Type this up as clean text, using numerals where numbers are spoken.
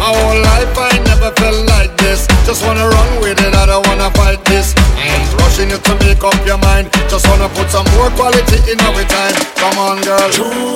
My whole life I never felt like this. Just wanna run with it, I don't wanna fight this. I ain't rushing you to make up your mind. Just wanna put some more quality in our time. Come on, girl.